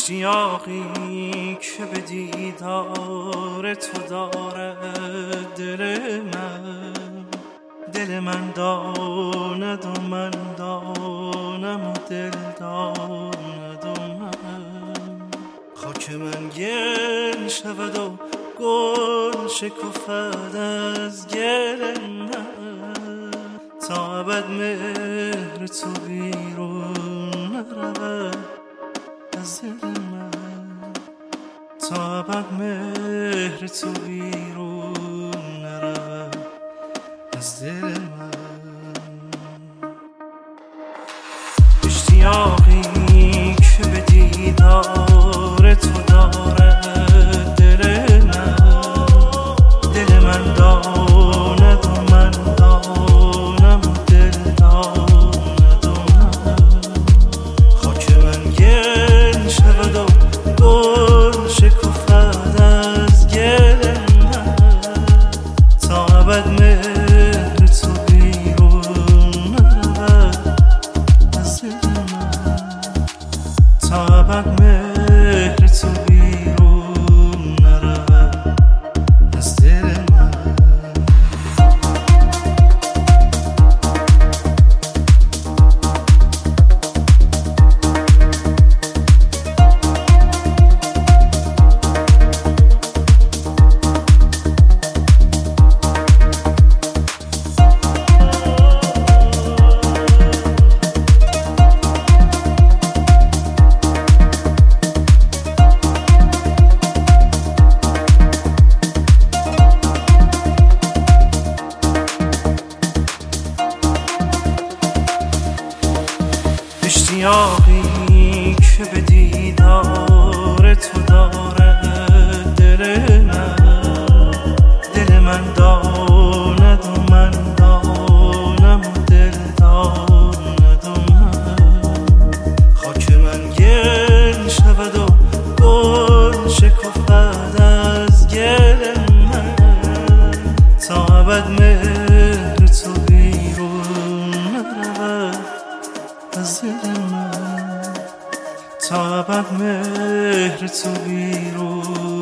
اشتیاقی که به دیدار تو داره دل من داند و من دانم و دل داند و من. خاک من گل شود و گل شکفد از گل من، تا ابد مهر تو بیرون نرود از دل من، تا ابد مهر تو بیرون نرود از دل من. اشتیاقی که به دیدار تو داره دل من داند و من دانم و دل داند و من. خاک من گل شود و گل شکفد از گل من، تا ابد مهر تو بیرون نرود از دل من، تا ابد مهر تو بیرون نرود از دل من. اشتیاقی که به دیدار تو داره دل من داند و من دانم و دل داند و من. خاک من گل شود و گل شکفد از گل من، تا ابد مهر تو بیرون نرود از دل من، تا ابد مهر تو بیرون